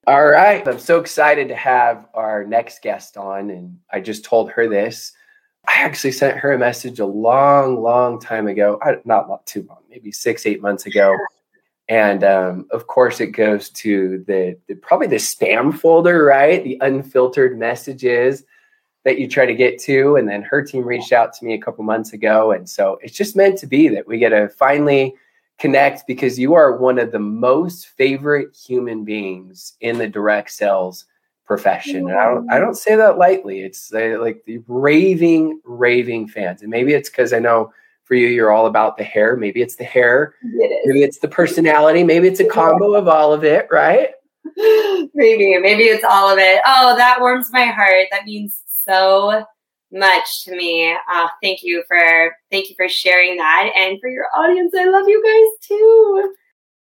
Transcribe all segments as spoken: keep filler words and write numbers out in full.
All right. I'm so excited to have our next guest on. And I just told her this. I actually sent her a message a long, long time ago. I, not too long, maybe six, eight months ago. And um, of course, it goes to the, the probably the spam folder, right? The unfiltered messages that you try to get to. And then her team reached out to me a couple months ago. And so it's just meant to be that we get to finally connect, because you are one of the most favorite human beings in the direct sales profession. And I don't, I don't say that lightly. It's uh, like the raving, raving fans. And maybe it's because I know for you, you're all about the hair. Maybe it's the hair. It is. Maybe it's the personality. Maybe it's a combo of all of it, right? Maybe, maybe it's all of it. Oh, that warms my heart. That means so much to me. Uh, thank you for thank you for sharing that, and for your audience. I love you guys too.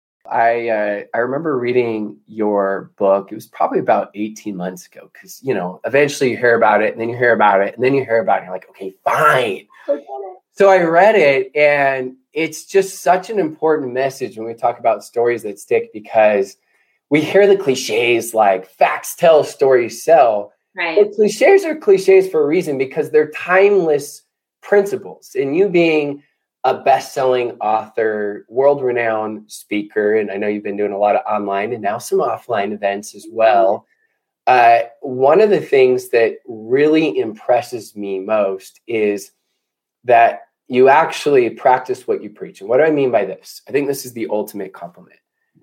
I uh, I remember reading your book. It was probably about eighteen months ago, because you know eventually you hear about it, and then you hear about it, and then you hear about it. And you're like, okay, fine. Okay. So I read it, and it's just such an important message when we talk about stories that stick, because we hear the cliches like facts tell, stories sell. Right. But cliches are cliches for a reason, because they're timeless principles. And you being a best-selling author, world-renowned speaker, and I know you've been doing a lot of online and now some offline events as well. Uh, one of the things that really impresses me most is that you actually practice what you preach. And what do I mean by this? I think this is the ultimate compliment.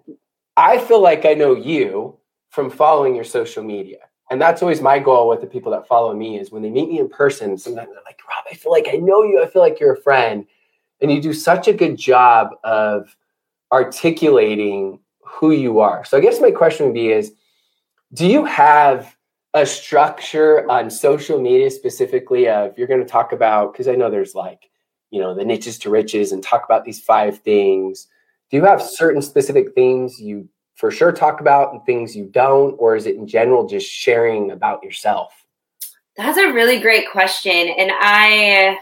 I feel like I know you from following your social media. And that's always my goal with the people that follow me, is when they meet me in person, sometimes they're like, Rob, I feel like I know you. I feel like you're a friend. And you do such a good job of articulating who you are. So I guess my question would be is, do you have a structure on social media specifically of, you're going to talk about, because I know there's like, you know, the niches to riches and talk about these five things. Do you have certain specific things you for sure talk about and things you don't, or is it in general just sharing about yourself? That's a really great question. And I,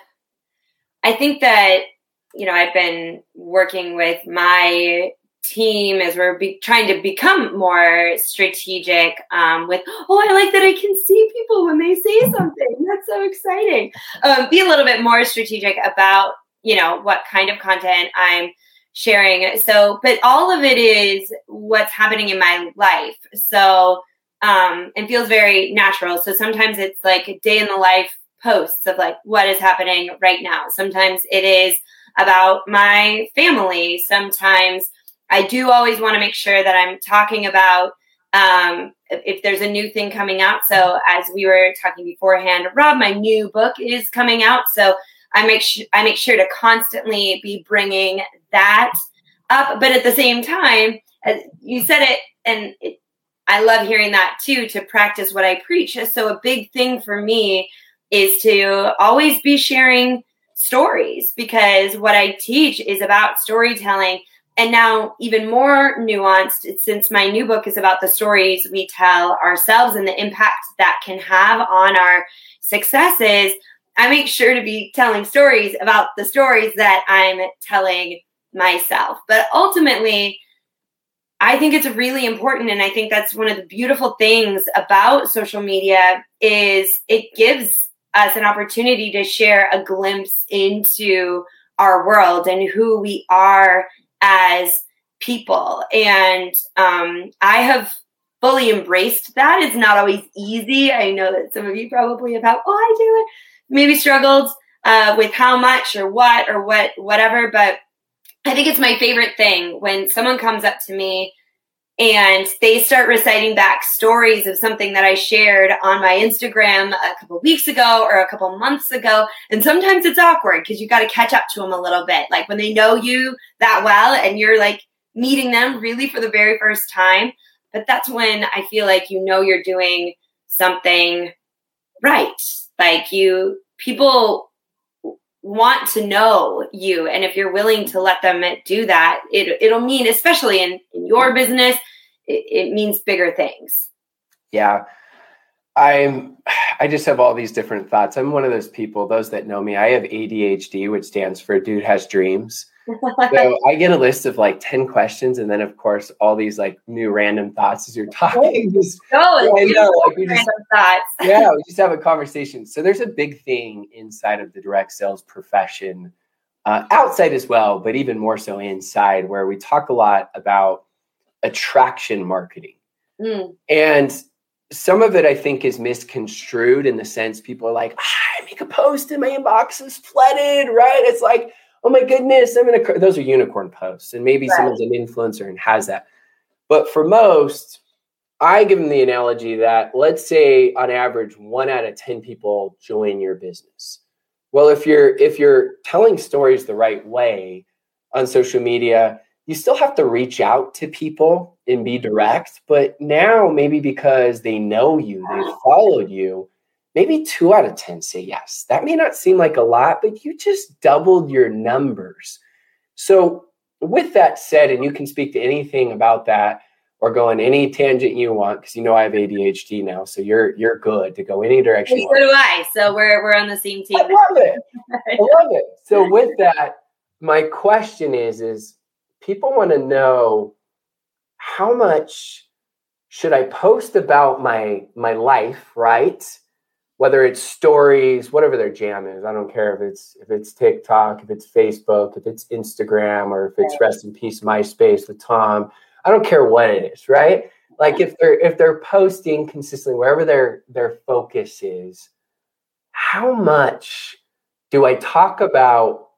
I think that, you know, I've been working with my team as we're be- trying to become more strategic um, with, oh, I like that I can see people when they say something. That's so exciting. Um, be a little bit more strategic about, you know, what kind of content I'm sharing. So, but all of it is what's happening in my life. So, um, it feels very natural. So sometimes it's like a day in the life posts of like, what is happening right now. Sometimes it is about my family. Sometimes I do always want to make sure that I'm talking about, um, if, if there's a new thing coming out. So as we were talking beforehand, Rob, my new book is coming out. So I make sure I make sure to constantly be bringing that up. But at the same time, as you said it, and it, I love hearing that too, to practice what I preach. So a big thing for me is to always be sharing stories, because what I teach is about storytelling. And now even more nuanced, since my new book is about the stories we tell ourselves and the impact that can have on our successes, I make sure to be telling stories about the stories that I'm telling myself. But ultimately, I think it's really important. And I think that's one of the beautiful things about social media is it gives us an opportunity to share a glimpse into our world and who we are as people. And um, I have fully embraced that. It's not always easy. I know that some of you probably have had, oh, I do it. Maybe struggled uh, with how much or what or what, whatever. But I think it's my favorite thing when someone comes up to me and they start reciting back stories of something that I shared on my Instagram a couple weeks ago or a couple months ago. And sometimes it's awkward because you got to catch up to them a little bit. Like when they know you that well and you're like meeting them really for the very first time. But that's when I feel like, you know, you're doing something right. Like you, people want to know you. And if you're willing to let them do that, it, it'll mean, especially in, in your business, it, it means bigger things. Yeah. I'm, I just have all these different thoughts. I'm one of those people, those that know me, I have A D H D, which stands for Dude Has Dreams. So I get a list of like ten questions, and then of course all these like new random thoughts as you're talking. Just, no, yeah, I know, like we random just, thoughts. yeah, we just have a conversation. So there's a big thing inside of the direct sales profession, uh, outside as well, but even more so inside, where we talk a lot about attraction marketing. Mm. And some of it, I think, is misconstrued in the sense people are like, ah, I make a post and my inbox is flooded, right? It's like, oh my goodness, I'm going to, those are unicorn posts. And maybe right. someone's an influencer and has that. But for most, I give them the analogy that let's say on average, one out of ten people join your business. Well, if you're, if you're telling stories the right way on social media, you still have to reach out to people and be direct. But now maybe because they know you, they've followed you, maybe two out of ten say yes. That may not seem like a lot, but you just doubled your numbers. So with that said, and you can speak to anything about that or go on any tangent you want, because you know I have A D H D now, so you're you're good to go any direction. So do I. So we're we're on the same team. I love it. I love it. So with that, my question is, is people want to know how much should I post about my my life, right? Whether it's stories, whatever their jam is. I don't care if it's if it's TikTok, if it's Facebook, if it's Instagram, or if it's Rest in Peace MySpace with Tom. I don't care what it is, right? Like if they're if they're posting consistently wherever their their focus is, how much do I talk about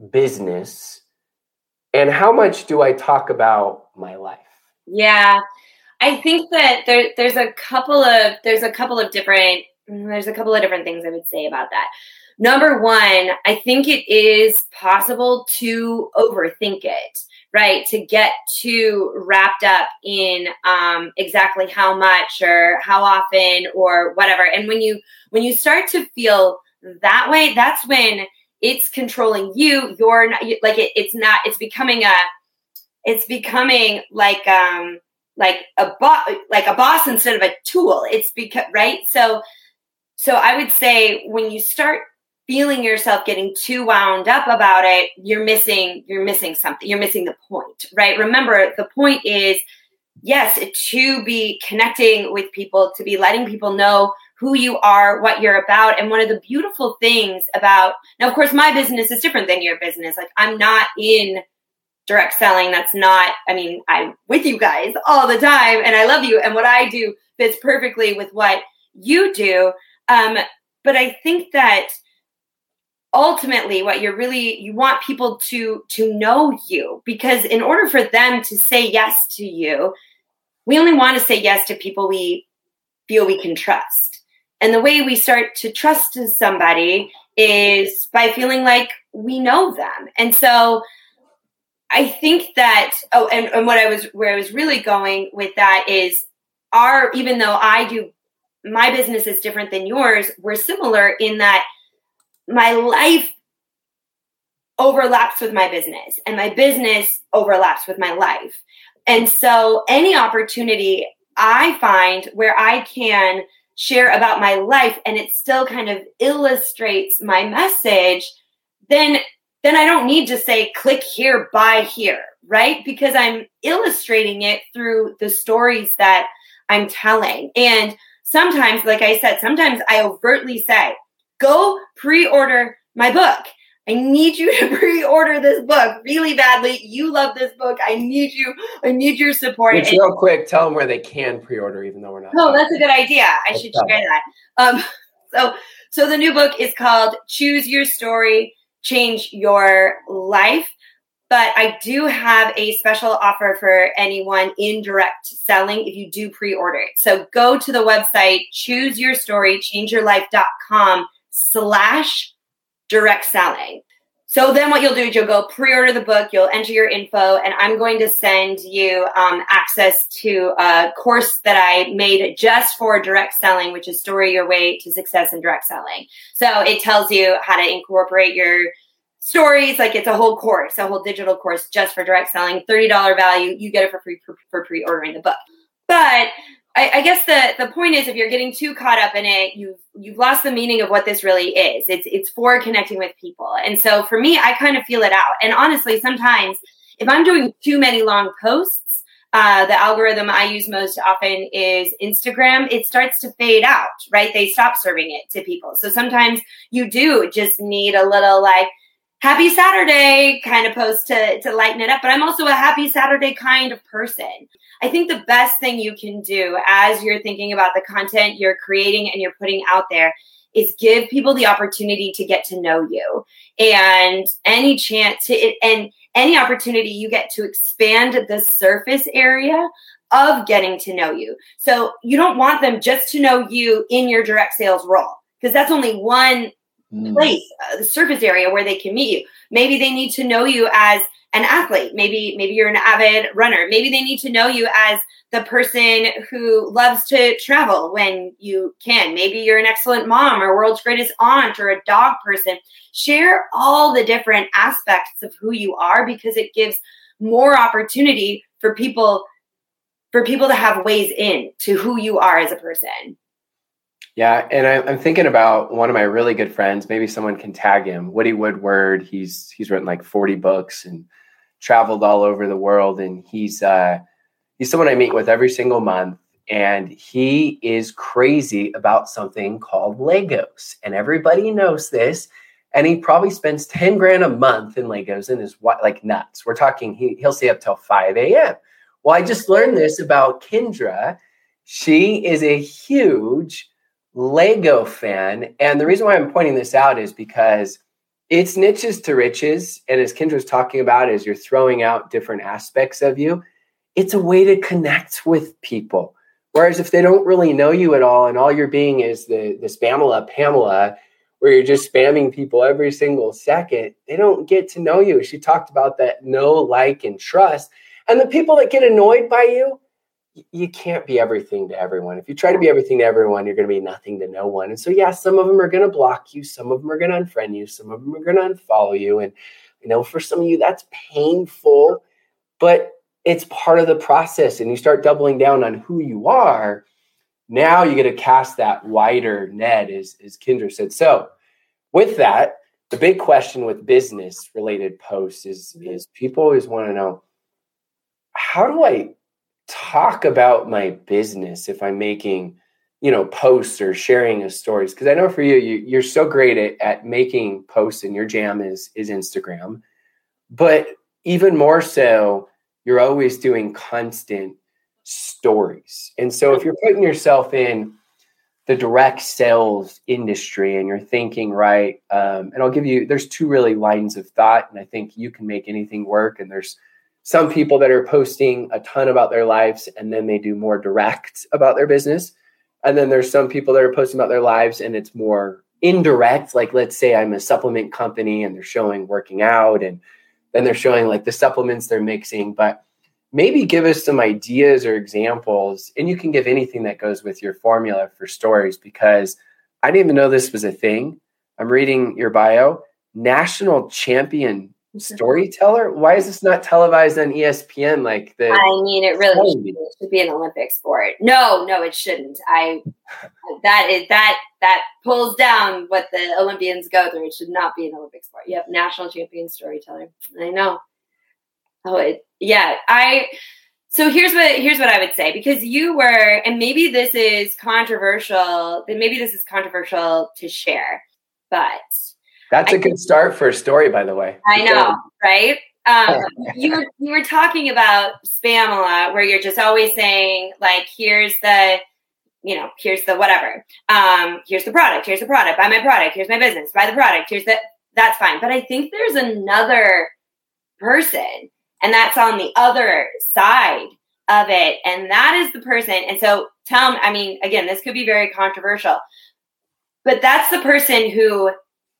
business and how much do I talk about my life? Yeah. I think that there there's a couple of there's a couple of different There's a couple of different things I would say about that. Number one, I think it is possible to overthink it, right? To get too wrapped up in um, exactly how much or how often or whatever. And when you when you start to feel that way, that's when it's controlling you. You're not like it, it's not. It's becoming a. It's becoming like um like a boss like a boss instead of a tool. It's because right so. So I would say when you start feeling yourself getting too wound up about it, you're missing, you're missing something. You're missing the point, right? Remember, the point is, yes, to be connecting with people, to be letting people know who you are, what you're about. And one of the beautiful things about, now, of course, my business is different than your business. Like I'm not in direct selling. That's not, I mean, I'm with you guys all the time and I love you. And what I do fits perfectly with what you do. Um, but I think that ultimately what you're really, you want people to, to know you, because in order for them to say yes to you, we only want to say yes to people we feel we can trust. And the way we start to trust somebody is by feeling like we know them. And so I think that, oh, and, and what I was, where I was really going with that is our, even though I do my business is different than yours, we're similar in that my life overlaps with my business and my business overlaps with my life. And so any opportunity I find where I can share about my life and it still kind of illustrates my message, then, then I don't need to say, click here, buy here, right? Because I'm illustrating it through the stories that I'm telling. And sometimes, like I said, sometimes I overtly say, go pre-order my book. I need you to pre-order this book really badly. You love this book. I need you. I need your support. Which, real quick, tell them where they can pre-order, even though we're not. Oh, that's a good idea. I Let's should share that. Um, so, so the new book is called Choose Your Story, Change Your Life. But I do have a special offer for anyone in direct selling if you do pre-order it. So go to the website, choose your story, change your life dot com slash direct selling. So then what you'll do is you'll go pre-order the book, you'll enter your info, and I'm going to send you um, access to a course that I made just for direct selling, which is Story Your Way to Success in Direct Selling. So it tells you how to incorporate your stories, like it's a whole course, a whole digital course just for direct selling, thirty dollars value. You get it for free for, for pre-ordering the book. But I, I guess the, the point is, if you're getting too caught up in it, you've, you've lost the meaning of what this really is. It's, it's for connecting with people. And so for me, I kind of feel it out. And honestly, sometimes if I'm doing too many long posts, uh, the algorithm I use most often is Instagram. It starts to fade out, right? They stop serving it to people. So sometimes you do just need a little like, happy Saturday kind of post to, to lighten it up. But I'm also a happy Saturday kind of person. I think the best thing you can do as you're thinking about the content you're creating and you're putting out there is give people the opportunity to get to know you, and any chance to, and any opportunity you get to expand the surface area of getting to know you. So you don't want them just to know you in your direct sales role, because that's only one place, uh, the surface area where they can meet you. Maybe they need to know you as an athlete. Maybe, maybe you're an avid runner. Maybe they need to know you as the person who loves to travel when you can. Maybe you're an excellent mom or world's greatest aunt or a dog person. Share all the different aspects of who you are, because it gives more opportunity for people, for people to have ways in to who you are as a person. Yeah, and I, I'm thinking about one of my really good friends. Maybe someone can tag him, Woody Woodward. He's he's written like forty books and traveled all over the world. And he's uh, he's someone I meet with every single month. And he is crazy about something called Legos. And everybody knows this. And he probably spends ten grand a month in Legos and is like nuts. We're talking, he, he'll stay up till five a.m. Well, I just learned this about Kendra. She is a huge Lego fan. And the reason why I'm pointing this out is because it's niches to riches. And as Kendra's talking about, as you're throwing out different aspects of you, it's a way to connect with people. Whereas if they don't really know you at all and all you're being is the, the Spamela Pamela, where you're just spamming people every single second, they don't get to know you. She talked about that know, like, and trust. And the people that get annoyed by you, you can't be everything to everyone. If you try to be everything to everyone, you're going to be nothing to no one. And so, yeah, some of them are going to block you. Some of them are going to unfriend you. Some of them are going to unfollow you. And, you know, for some of you, that's painful, but it's part of the process. And you start doubling down on who you are. Now you get to cast that wider net, as, as Kendra said. So with that, the big question with business related posts is, is people always want to know, how do I talk about my business if I'm making, you know, posts or sharing of stories? Because I know for you, you, you're so great at, at making posts, and your jam is, is Instagram. But even more so, you're always doing constant stories. And so if you're putting yourself in the direct sales industry and you're thinking, right, um, and I'll give you, there's two really lines of thought, and I think you can make anything work. And there's some people that are posting a ton about their lives and then they do more direct about their business. And then there's some people that are posting about their lives and it's more indirect. Like, let's say I'm a supplement company and they're showing working out, and then they're showing like the supplements they're mixing. But maybe give us some ideas or examples, and you can give anything that goes with your formula for stories, because I didn't even know this was a thing. I'm reading your bio, national champion storyteller. Why is this not televised on E S P N? Like the I mean, it really should, it should be an Olympic sport. No, no, it shouldn't. I that is that that pulls down what the Olympians go through. It should not be an Olympic sport. You have national champion storyteller. I know. Oh, it, yeah. I. So here's what here's what I would say, because you were, and maybe this is controversial. Maybe this is controversial to share, but. That's a good start for a story, by the way. I know, right? Um, you were you were talking about Spamela, where you're just always saying, like, here's the, you know, here's the whatever. Um, here's the product. Here's the product. Buy my product. Here's my business. Buy the product. Here's the. That's fine. But I think there's another person, and that's on the other side of it, and that is the person. And so, tell me. I mean, again, this could be very controversial, but that's the person who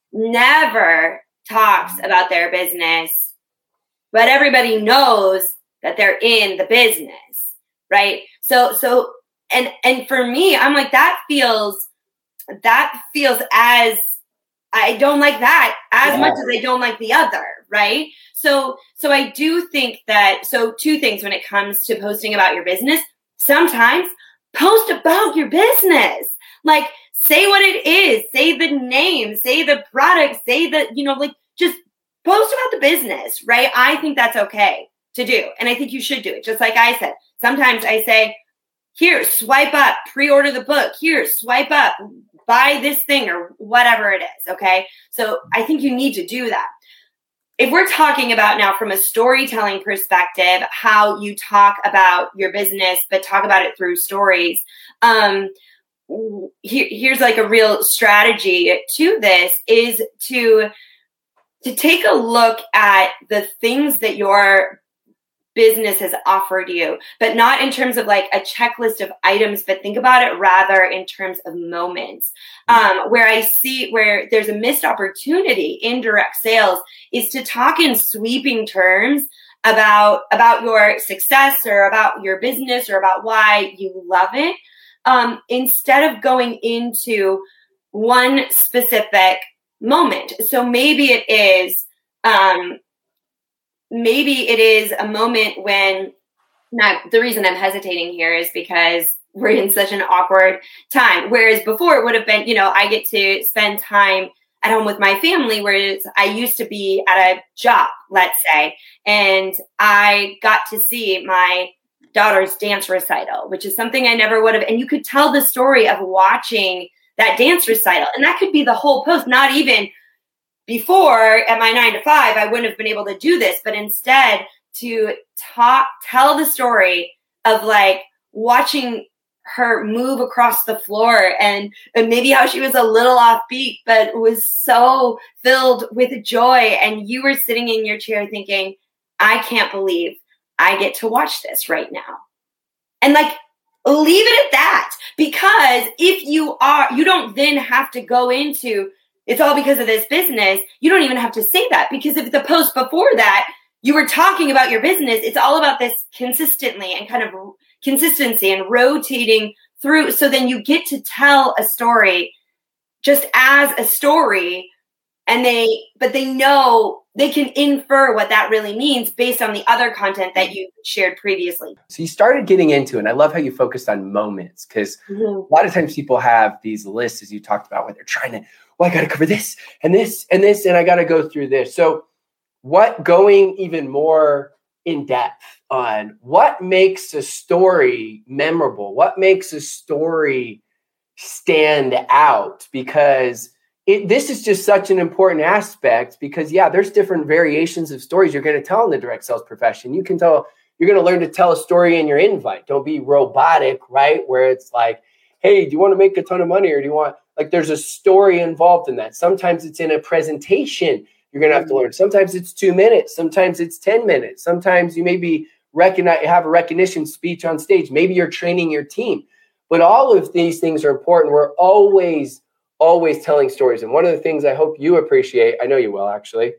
never talks about their business, but everybody knows that they're in the business, right? So, so, and, and for me, I'm like, that feels, that feels as, I don't like that as yeah. much as I don't like the other, right? So, so I do think that, so two things when it comes to posting about your business, sometimes post about your business. Like, say what it is, say the name, say the product, say the, you know, like just post about the business, right? I think that's okay to do. And I think you should do it. Just like I said, sometimes I say, here, swipe up, pre-order the book. Here, swipe up, buy this thing or whatever it is. Okay. So I think you need to do that. If we're talking about now from a storytelling perspective, how you talk about your business, but talk about it through stories, um, here, here's like a real strategy to this is to, to take a look at the things that your business has offered you, but not in terms of like a checklist of items, but think about it rather in terms of moments. Um, where I see where there's a missed opportunity in direct sales is to talk in sweeping terms about, about your success or about your business or about why you love it. Um, instead of going into one specific moment. So maybe it is, um, maybe it is a moment when, now the reason I'm hesitating here is because we're in such an awkward time. Whereas before it would have been, you know, I get to spend time at home with my family, whereas I used to be at a job, let's say, and I got to see my daughter's dance recital, which is something I never would have. And you could tell the story of watching that dance recital. And that could be the whole post, not even before at my nine to five, I wouldn't have been able to do this, but instead to talk, tell the story of like watching her move across the floor and, and maybe how she was a little offbeat, but was so filled with joy. And you were sitting in your chair thinking, I can't believe I get to watch this right now. And like, leave it at that, because if you are, you don't then have to go into, it's all because of this business. You don't even have to say that, because if the post before that, you were talking about your business, it's all about this consistently and kind of consistency and rotating through. So then you get to tell a story just as a story, and they, but they know they can infer what that really means based on the other content that you shared previously. So you started getting into it, and I love how you focused on moments, because mm-hmm. a lot of times people have these lists, as you talked about, where they're trying to, well, I got to cover this and this and this, and I got to go through this. So what, going even more in depth on what makes a story memorable, what makes a story stand out, because It, this is just such an important aspect, because, yeah, there's different variations of stories you're going to tell in the direct sales profession. You can tell, you're going to learn to tell a story in your invite. Don't be robotic, right? Where it's like, hey, do you want to make a ton of money, or do you want, like, there's a story involved in that. Sometimes it's in a presentation you're going to have to learn. Sometimes it's two minutes. Sometimes it's ten minutes. Sometimes you maybe recognize, have a recognition speech on stage. Maybe you're training your team. But all of these things are important. We're always always telling stories. And one of the things I hope you appreciate, I know you will actually,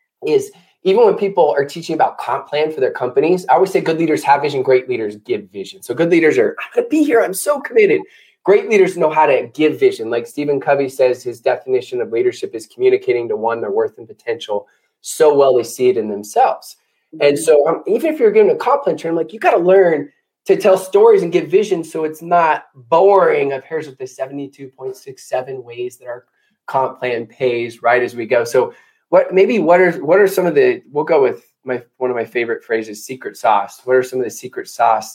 is even when people are teaching about comp plan for their companies, I always say good leaders have vision, great leaders give vision. So good leaders are, I'm going to be here, I'm so committed. Great leaders know how to give vision. Like Stephen Covey says, his definition of leadership is communicating to one their worth and potential so well they see it in themselves. Mm-hmm. And so um, even if you're giving a comp plan term, like you got to learn to tell stories and give vision, so it's not boring of here's what the seventy-two point six seven ways that our comp plan pays right as we go. So what maybe what are what are some of the, we'll go with my one of my favorite phrases, secret sauce. What are some of the secret sauce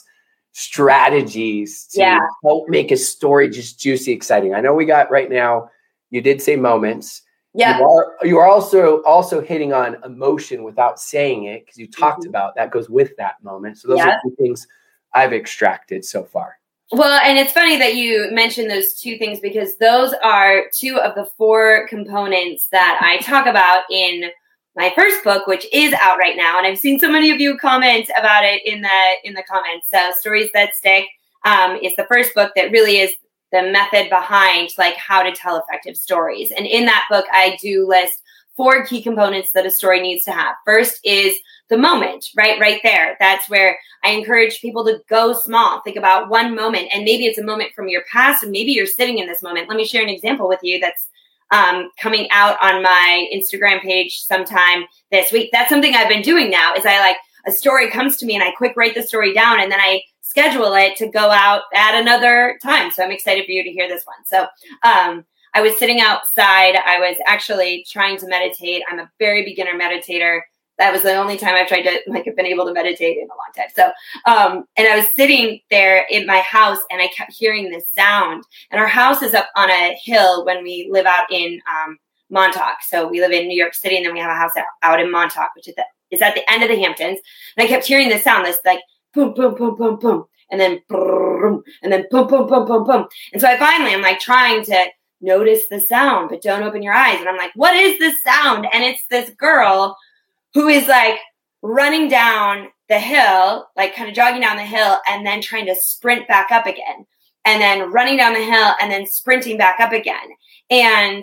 strategies to yeah. help make a story just juicy, exciting? I know we got right now, you did say moments. Yeah. You are, you are also also hitting on emotion without saying it, because you talked mm-hmm. about that goes with that moment. So those yeah. are two things I've extracted so far. Well, and it's funny that you mentioned those two things, because those are two of the four components that I talk about in my first book, which is out right now. And I've seen so many of you comment about it in the in the comments. So Stories That Stick um, is the first book that really is the method behind like how to tell effective stories. And in that book, I do list four key components that a story needs to have. First is the moment, right? Right there. That's where I encourage people to go small. Think about one moment, and maybe it's a moment from your past, and maybe you're sitting in this moment. Let me share an example with you that's um, coming out on my Instagram page sometime this week. That's something I've been doing now, is I like a story comes to me and I quick write the story down and then I schedule it to go out at another time. So I'm excited for you to hear this one. So um, I was sitting outside. I was actually trying to meditate. I'm a very beginner meditator. That was the only time I've tried to, like, have been able to meditate in a long time. So, um, and I was sitting there in my house and I kept hearing this sound. And our house is up on a hill when we live out in um, Montauk. So we live in New York City and then we have a house out, out in Montauk, which is, the, is at the end of the Hamptons. And I kept hearing this sound, this like boom, boom, boom, boom, boom. And then boom, and then boom, boom, boom, boom, boom. And so I finally, I'm like trying to notice the sound, but don't open your eyes. And I'm like, what is this sound? And it's this girl who is like running down the hill, like kind of jogging down the hill and then trying to sprint back up again and then running down the hill and then sprinting back up again. And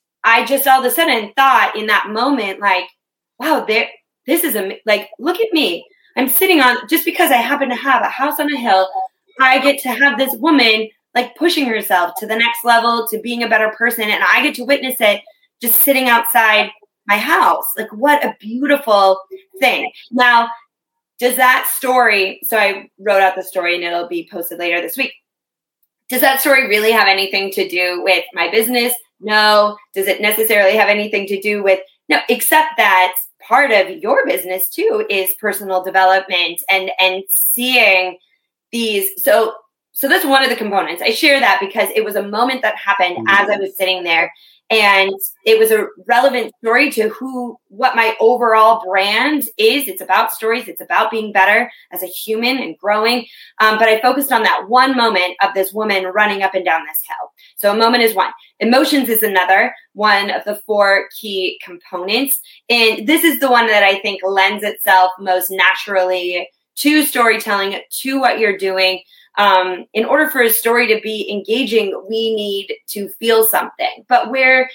I just all of a sudden thought in that moment, like, wow, there, this is a, like, look at me. I'm sitting on, just because I happen to have a house on a hill, I get to have this woman like pushing herself to the next level, to being a better person. And I get to witness it just sitting outside my house. Like, what a beautiful thing. Now, does that story, so I wrote out the story and it'll be posted later this week. Does that story really have anything to do with my business? No. Does it necessarily have anything to do with, no, except that part of your business too is personal development and, and seeing these. So, so that's one of the components. I share that because it was a moment that happened mm-hmm. as I was sitting there. And it was a relevant story to who, what my overall brand is. It's about stories. It's about being better as a human and growing. Um, but I focused on that one moment of this woman running up and down this hill. So a moment is one. Emotions is another one of the four key components. And this is the one that I think lends itself most naturally to storytelling, to what you're doing. Um, in order for a story to be engaging, we need to feel something. But where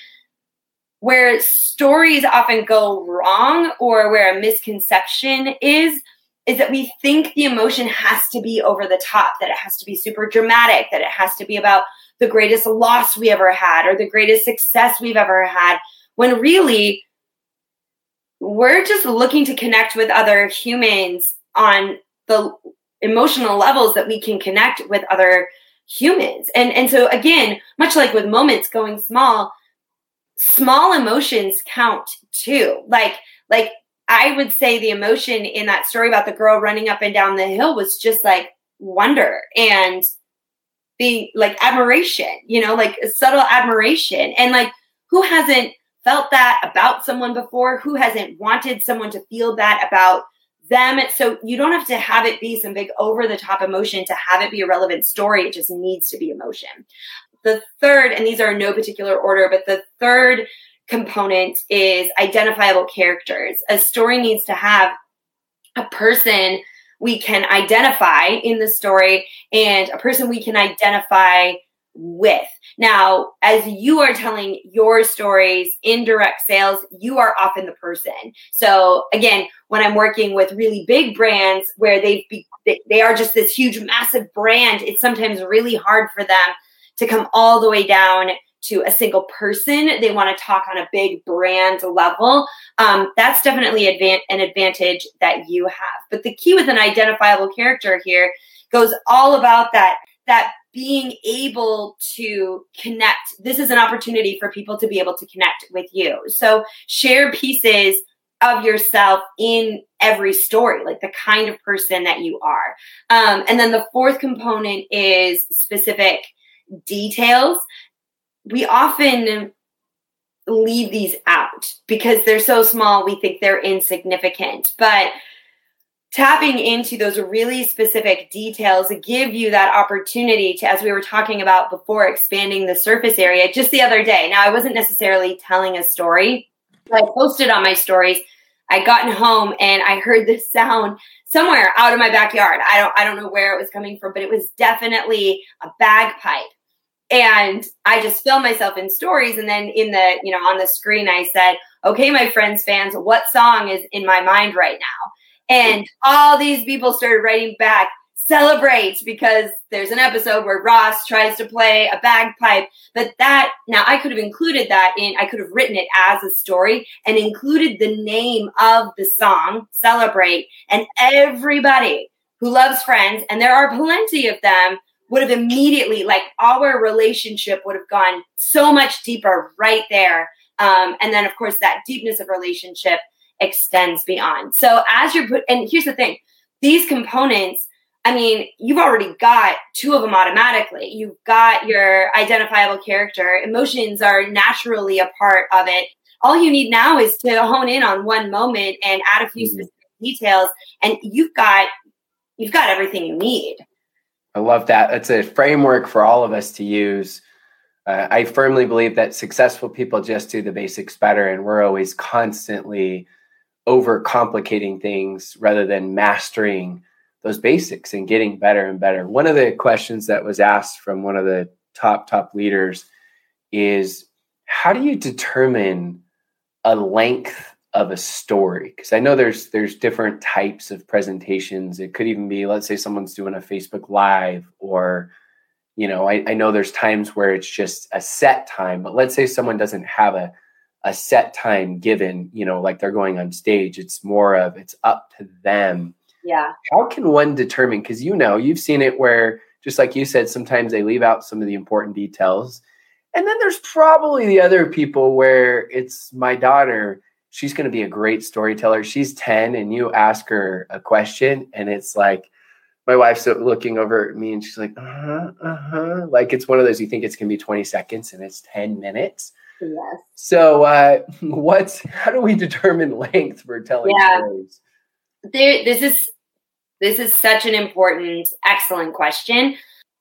where stories often go wrong or where a misconception is, is that we think the emotion has to be over the top, that it has to be super dramatic, that it has to be about the greatest loss we ever had or the greatest success we've ever had, when really we're just looking to connect with other humans on the emotional levels that we can connect with other humans. And, and so again, much like with moments going small, small emotions count too. Like, like I would say the emotion in that story about the girl running up and down the hill was just like wonder and the like admiration, you know, like a subtle admiration. And like, who hasn't felt that about someone before? Who hasn't wanted someone to feel that about them? So you don't have to have it be some big over the top emotion to have it be a relevant story. It just needs to be emotion. The third, and these are in no particular order, but the third component is identifiable characters. A story needs to have a person we can identify in the story and a person we can identify with. Now, as you are telling your stories in direct sales, you are often the person. So again, when I'm working with really big brands where they be, they are just this huge, massive brand, it's sometimes really hard for them to come all the way down to a single person. They want to talk on a big brand level. Um, that's definitely advan- an advantage that you have. But the key with an identifiable character here goes all about that, that being able to connect. This is an opportunity for people to be able to connect with you. So share pieces of yourself in every story, like the kind of person that you are. Um, and then the fourth component is specific details. We often leave these out because they're so small, we think they're insignificant. But tapping into those really specific details give you that opportunity to, as we were talking about before, expanding the surface area. Just the other day, now I wasn't necessarily telling a story. I posted on my stories. I'd gotten home and I heard this sound somewhere out of my backyard. I don't, I don't know where it was coming from, but it was definitely a bagpipe. And I just filmed myself in stories. And then in the, you know, on the screen, I said, okay, my friends, fans, what song is in my mind right now? And all these people started writing back, celebrate, because there's an episode where Ross tries to play a bagpipe. But that, now I could have included that in, I could have written it as a story and included the name of the song, Celebrate, and everybody who loves Friends, and there are plenty of them, would have immediately, like, our relationship would have gone so much deeper right there. Um, and then, of course, that deepness of relationship extends beyond. So as you're put, and here's the thing, these components, I mean, you've already got two of them automatically. You've got your identifiable character. Emotions are naturally a part of it. All you need now is to hone in on one moment and add a few mm-hmm. specific details, and you've got you've got everything you need. I love that. It's a framework for all of us to use. Uh, I firmly believe that successful people just do the basics better, and we're always constantly overcomplicating things rather than mastering those basics and getting better and better. One of the questions that was asked from one of the top, top leaders is, how do you determine a length of a story? Because I know there's there's different types of presentations. It could even be, let's say someone's doing a Facebook Live, or, you know, I, I know there's times where it's just a set time, but let's say someone doesn't have a, a set time given, you know, like they're going on stage. It's more of, it's up to them. Yeah. How can one determine, because, you know, you've seen it where, just like you said, sometimes they leave out some of the important details. And then there's probably the other people where it's my daughter, she's going to be a great storyteller. She's ten, and you ask her a question and it's like, my wife's looking over at me and she's like, uh-huh, uh-huh. Like, it's one of those, you think it's going to be twenty seconds and it's ten minutes. Yes. So uh, what's, how do we determine length for telling yeah. stories? There, this is this is such an important, excellent question.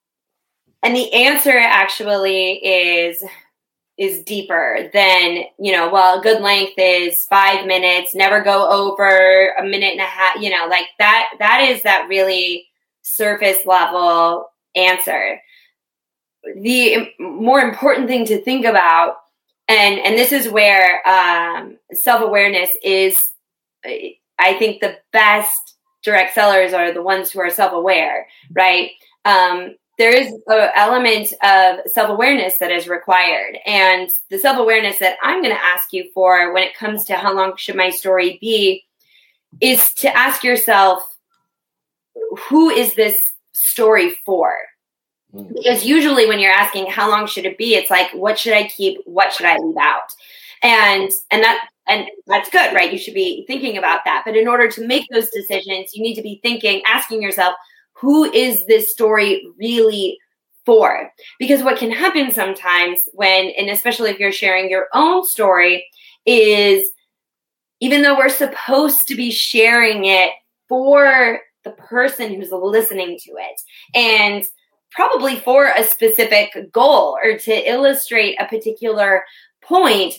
And the answer actually is is deeper than, you know, well, a good length is five minutes, never go over a minute and a half, you know, like that, that is that really surface level answer. The more important thing to think about, and, and this is where um, self-awareness is, I think the best direct sellers are the ones who are self-aware, right? Um, there is an element of self-awareness that is required. And the self-awareness that I'm going to ask you for when it comes to how long should my story be is to ask yourself, who is this story for? Mm. Because usually when you're asking how long should it be, it's like, what should I keep? What should I leave out? And, and that, and that's good, right? You should be thinking about that. But in order to make those decisions, you need to be thinking, asking yourself, who is this story really for? Because what can happen sometimes when, and especially if you're sharing your own story, is even though we're supposed to be sharing it for the person who's listening to it, and probably for a specific goal or to illustrate a particular point,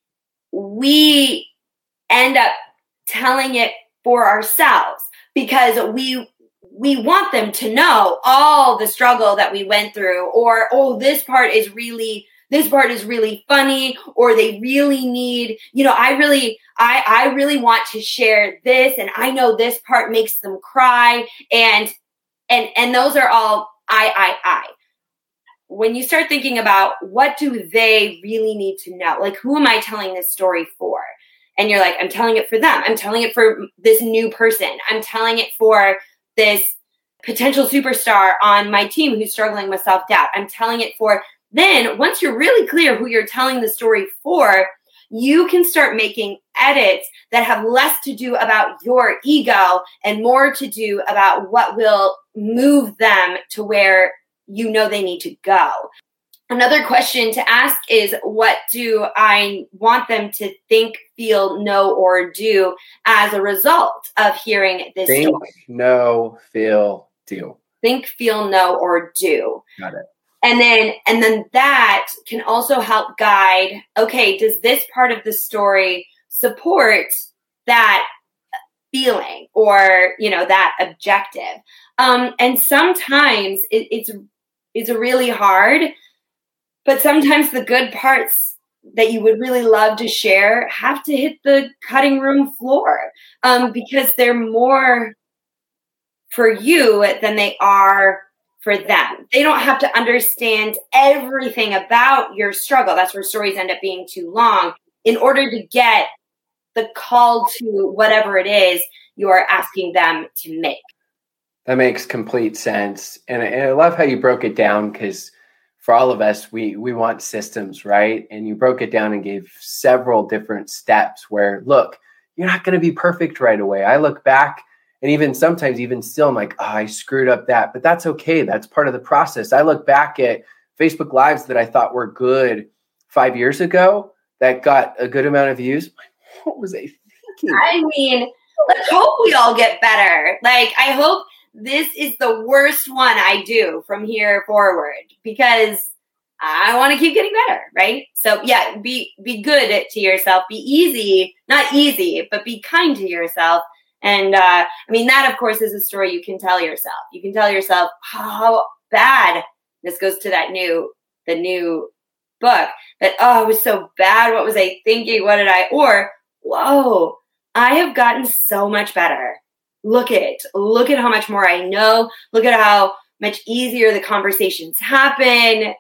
we end up telling it for ourselves because we we want them to know all the struggle that we went through, or, oh, this part is really, this part is really funny, or they really need, you know, I really, I, I really want to share this, and I know this part makes them cry. And, and, and those are all I, I, I. When you start thinking about what do they really need to know? Like, who am I telling this story for? And you're like, I'm telling it for them. I'm telling it for this new person. I'm telling it for this potential superstar on my team who's struggling with self-doubt. I'm telling it for, then once you're really clear who you're telling the story for, you can start making edits that have less to do about your ego and more to do about what will move them to where you know they need to go. Another question to ask is, what do I want them to think, feel, know, or do as a result of hearing this think, story? know, feel, do. Think, feel, know, or do. Got it. And then, and then that can also help guide, okay, does this part of the story support that feeling or, you know, that objective? Um, and sometimes it, it's, it's really hard. But sometimes the good parts that you would really love to share have to hit the cutting room floor um, because they're more for you than they are for them. They don't have to understand everything about your struggle. That's where stories end up being too long in order to get the call to whatever it is you are asking them to make. That makes complete sense. And I, and I love how you broke it down, because for all of us, we we want systems, right? And you broke it down and gave several different steps where, look, you're not going to be perfect right away. I look back and even sometimes even still I'm like, oh, I screwed up that, but that's okay. That's part of the process. I look back at Facebook Lives that I thought were good five years ago that got a good amount of views. What was I thinking? I mean, let's hope we all get better. Like, I hope this is the worst one I do from here forward, because I want to keep getting better, right? So yeah, be be good to yourself. Be easy, not easy, but be kind to yourself. And uh, I mean, that of course is a story you can tell yourself. You can tell yourself how bad this goes to that new, the new book. That, oh, it was so bad. What was I thinking? What did I, or, whoa, I have gotten so much better. Look at it. Look at how much more I know. Look at how much easier the conversations happen.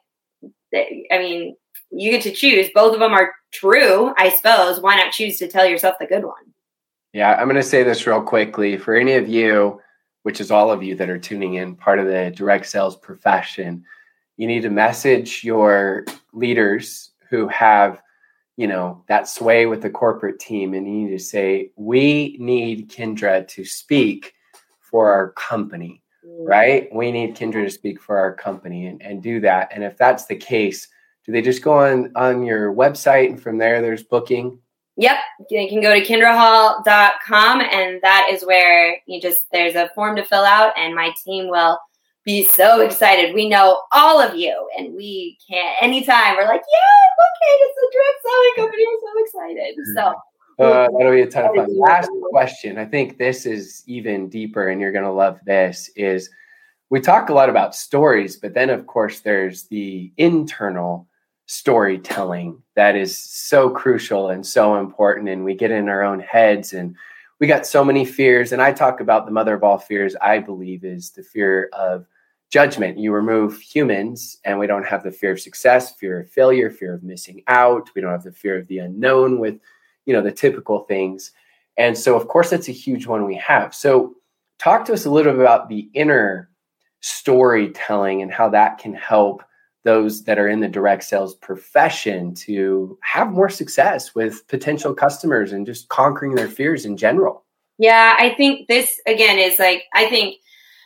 I mean, you get to choose. Both of them are true, I suppose. Why not choose to tell yourself the good one? Yeah, I'm going to say this real quickly. For any of you, which is all of you that are tuning in, part of the direct sales profession, you need to message your leaders who have, you know, that sway with the corporate team. And you need to say, we need Kindra to speak for our company, mm. right? We need Kindra to speak for our company and, and do that. And if that's the case, do they just go on, on your website and from there there's booking? Yep. You can go to kindra hall dot com and that is where you just, there's a form to fill out and my team will be so excited. We know all of you and we can't, anytime we're like, yeah, okay, it's a direct selling company. We're so excited. So uh, that'll be a ton of fun. Last question. I think this is even deeper and you're going to love this is we talk a lot about stories, but then of course there's the internal storytelling that is so crucial and so important. And we get in our own heads and we got so many fears. And I talk about the mother of all fears, I believe, is the fear of judgment. You remove humans and we don't have the fear of success, fear of failure, fear of missing out. We don't have the fear of the unknown with, you know, the typical things. And so, of course, that's a huge one we have. So talk to us a little bit about the inner storytelling and how that can help those that are in the direct sales profession to have more success with potential customers and just conquering their fears in general. Yeah, I think this, again, is like, I think,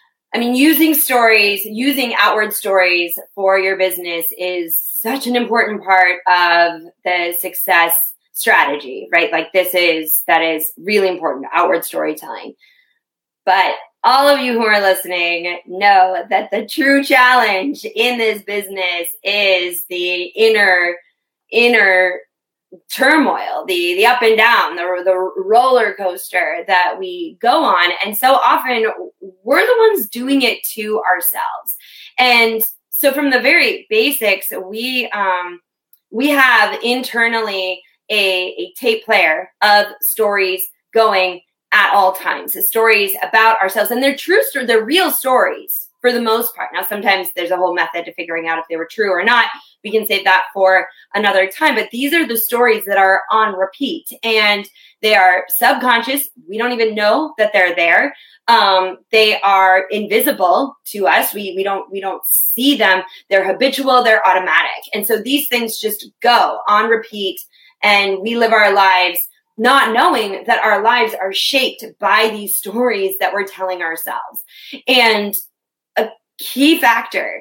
I mean, using stories, using outward stories for your business is such an important part of the success strategy, right? Like this is, that is really important, outward storytelling. But all of you who are listening know that the true challenge in this business is the inner, inner turmoil, the, the up and down, the, the roller coaster that we go on. And so often we're the ones doing it to ourselves. And so from the very basics, we, um, we have internally a, a tape player of stories going at all times, the stories about ourselves, and they're true stories, they're real stories for the most part. Now, sometimes there's a whole method to figuring out if they were true or not. We can save that for another time, but these are the stories that are on repeat and they are subconscious. We don't even know that they're there. Um, they are invisible to us. We, we don't, we don't see them. They're habitual. They're automatic. And so these things just go on repeat and we live our lives not knowing that our lives are shaped by these stories that we're telling ourselves. And a key factor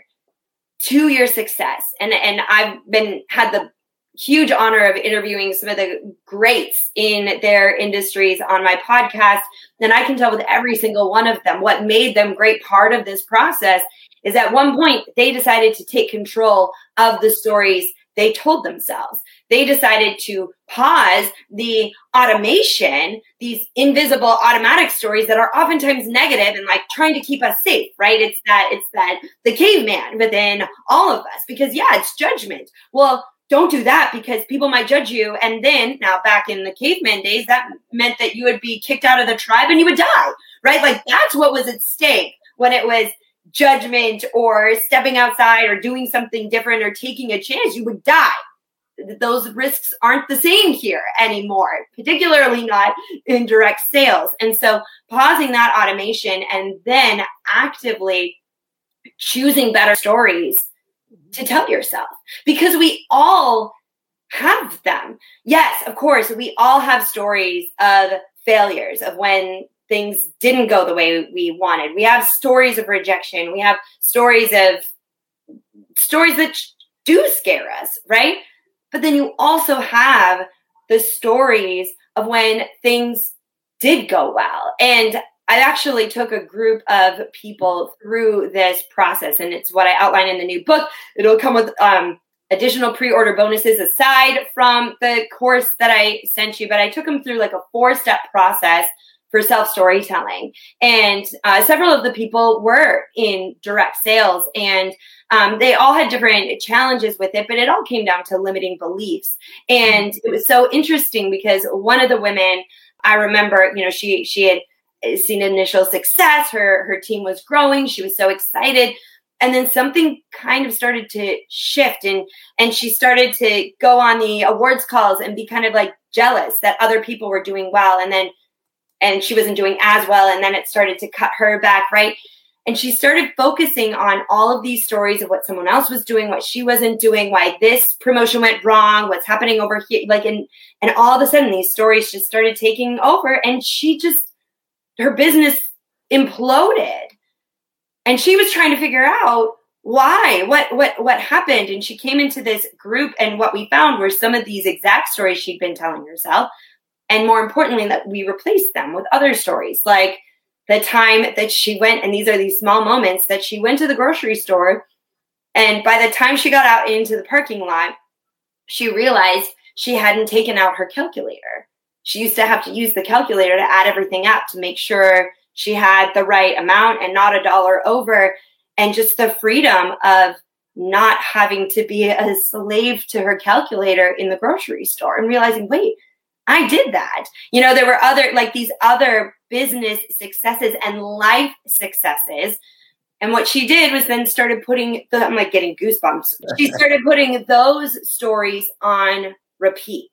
to your success, and, and I've been had the huge honor of interviewing some of the greats in their industries on my podcast, and I can tell with every single one of them, what made them great part of this process is at one point they decided to take control of the stories they told themselves. They decided to pause the automation, these invisible automatic stories that are oftentimes negative and like trying to keep us safe, right? It's that, it's that the caveman within all of us, because yeah, it's judgment. Well, don't do that because people might judge you. And then now back in the caveman days, that meant that you would be kicked out of the tribe and you would die, right? Like that's what was at stake when it was judgment or stepping outside or doing something different or taking a chance. You would die. Those risks aren't the same here anymore, particularly not in direct sales. And so pausing that automation and then actively choosing better stories to tell yourself, because we all have them. Yes, of course, we all have stories of failures, of when things didn't go the way we wanted. We have stories of rejection. We have stories of stories that do scare us, right? But then you also have the stories of when things did go well. And I actually took a group of people through this process, and it's what I outline in the new book. It'll come with um, additional pre-order bonuses aside from the course that I sent you, but I took them through like a four-step process for self-storytelling. And uh, several of the people were in direct sales, and um, they all had different challenges with it, but it all came down to limiting beliefs. And it was so interesting because one of the women, I remember, you know, she she had seen initial success. Her her team was growing. She was so excited. And then something kind of started to shift, and and she started to go on the awards calls and be kind of like jealous that other people were doing well. And then and she wasn't doing as well. And then it started to cut her back, right? And she started focusing on all of these stories of what someone else was doing, what she wasn't doing, why this promotion went wrong, what's happening over here. Like, and, and all of a sudden these stories just started taking over, and she just, her business imploded. And she was trying to figure out why, what, what, what happened. And she came into this group, and what we found were some of these exact stories she'd been telling herself. And more importantly, that we replaced them with other stories, like the time that she went, and these are these small moments that she went to the grocery store. And by the time she got out into the parking lot, she realized she hadn't taken out her calculator. She used to have to use the calculator to add everything up to make sure she had the right amount and not a dollar over. And just the freedom of not having to be a slave to her calculator in the grocery store, and realizing, wait, I did that. You know, there were other, like these other business successes and life successes. And what she did was then started putting, the, I'm like getting goosebumps. She started putting those stories on repeat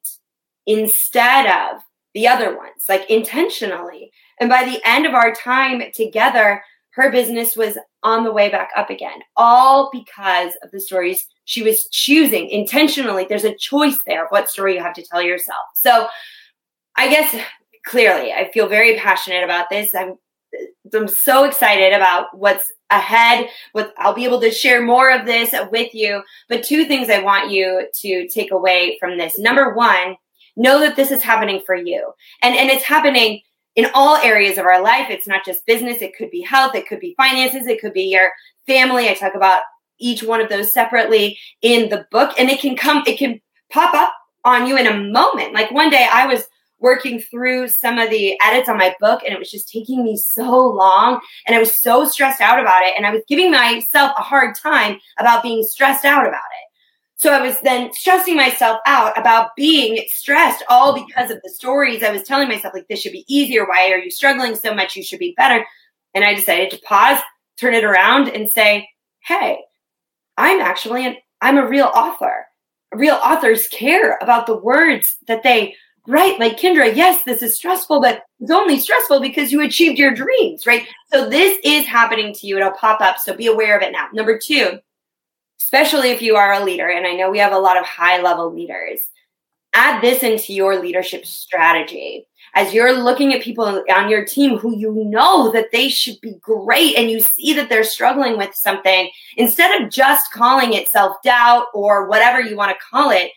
instead of the other ones, like intentionally. And by the end of our time together, her business was on the way back up again, all because of the stories she was choosing intentionally. There's a choice there of what story you have to tell yourself. So I guess clearly I feel very passionate about this. I'm, I'm so excited about what's ahead. What I'll be able to share more of this with you. But two things I want you to take away from this. Number one, know that this is happening for you. And, and it's happening in all areas of our life. It's not just business. It could be health. It could be finances. It could be your family. I talk about each one of those separately in the book, and it can come, it can pop up on you in a moment. Like one day I was working through some of the edits on my book, and it was just taking me so long, and I was so stressed out about it. And I was giving myself a hard time about being stressed out about it. So I was then stressing myself out about being stressed, all because of the stories I was telling myself, like, this should be easier. Why are you struggling so much? You should be better. And I decided to pause, turn it around, and say, hey, I'm actually, an, I'm a real author. Real authors care about the words that they write. Like, Kendra, yes, this is stressful, but it's only stressful because you achieved your dreams, right? So this is happening to you. It'll pop up. So be aware of it now. Number two, especially if you are a leader, and I know we have a lot of high-level leaders, add this into your leadership strategy. As you're looking at people on your team who you know that they should be great, and you see that they're struggling with something, instead of just calling it self-doubt or whatever you want to call it,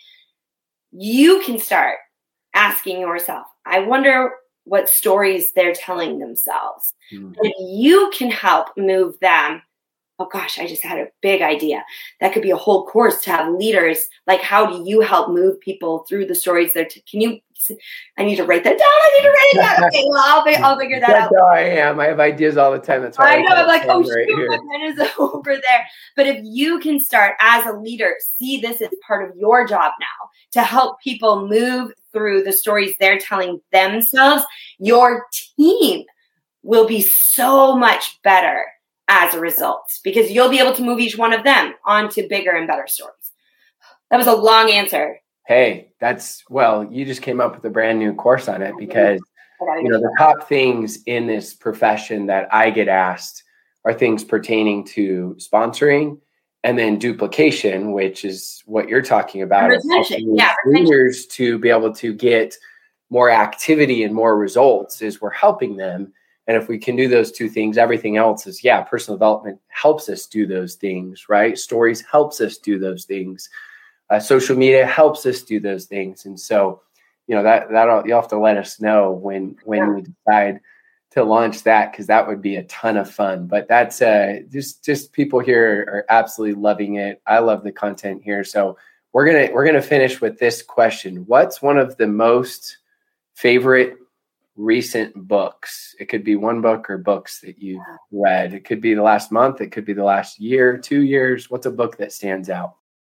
you can start asking yourself, I wonder what stories they're telling themselves. Mm-hmm. And you can help move them. Oh gosh, I just had a big idea. That could be a whole course to have leaders. Like, how do you help move people through the stories? That t- can you? I need to write that down. I need to write it down. Okay, well, I'll, I'll figure that That's out. how I am. I have ideas all the time. That's why I know. I'm like, oh right shoot, here. my pen is over there. But if you can start as a leader, see this as part of your job now to help people move through the stories they're telling themselves, your team will be so much better as a result, because you'll be able to move each one of them onto bigger and better stories. That was a long answer. Hey, that's, well, you just came up with a brand new course on it, because, you know, the top things in this profession that I get asked are things pertaining to sponsoring, and then duplication, which is what you're talking about. Retention. Yeah, leaders to be able to get more activity and more results, is we're helping them. And if we can do those two things, everything else is, yeah, personal development helps us do those things, right? Stories helps us do those things. Uh, social media helps us do those things. And so, you know, that, that you'll have to let us know when, when yeah. we decide to launch that, because that would be a ton of fun. But that's uh, just just people here are absolutely loving it. I love the content here. So we're gonna we're gonna finish with this question: what's one of the most favorite recent books? It could be one book or books that you've read. It could be the last month. It could be the last year, two years. What's a book that stands out?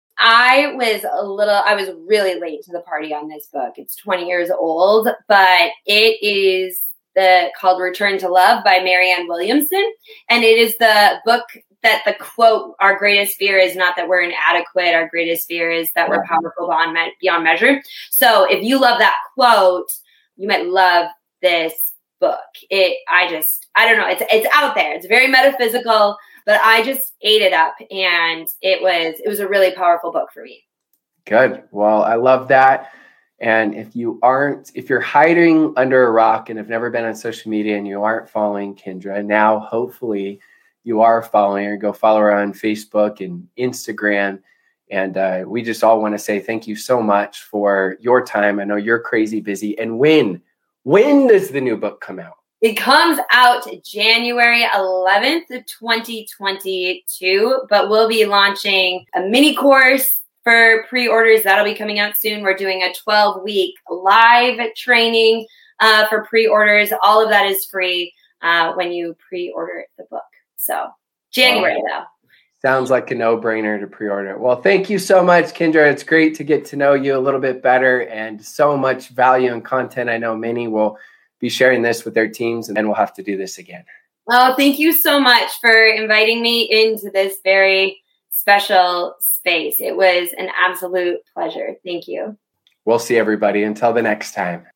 I was a little, I was really late to the party on this book. It's twenty years old, but it is the called Return to Love by Marianne Williamson. And it is the book that the quote, our greatest fear is not that we're inadequate. Our greatest fear is that we're powerful beyond, me- beyond measure. So if you love that quote, you might love this book. It, I just, I don't know. It's, it's out there. It's very metaphysical, but I just ate it up, and it was, it was a really powerful book for me. Good. Well, I love that. And if you aren't, if you're hiding under a rock and have never been on social media and you aren't following Kendra, now hopefully you are following her. Go follow her on Facebook and Instagram. And uh, we just all want to say thank you so much for your time. I know you're crazy busy. And when, when does the new book come out? It comes out January eleventh, twenty twenty-two, but we'll be launching a mini course for pre-orders. That'll be coming out soon. We're doing a twelve-week live training uh, for pre-orders. All of that is free uh, when you pre-order the book. So January, though. Sounds like a no-brainer to pre-order. Well, thank you so much, Kendra. It's great to get to know you a little bit better, and so much value and content. I know many will be sharing this with their teams, and then we'll have to do this again. Well, thank you so much for inviting me into this very special space. It was an absolute pleasure. Thank you. We'll see everybody until the next time.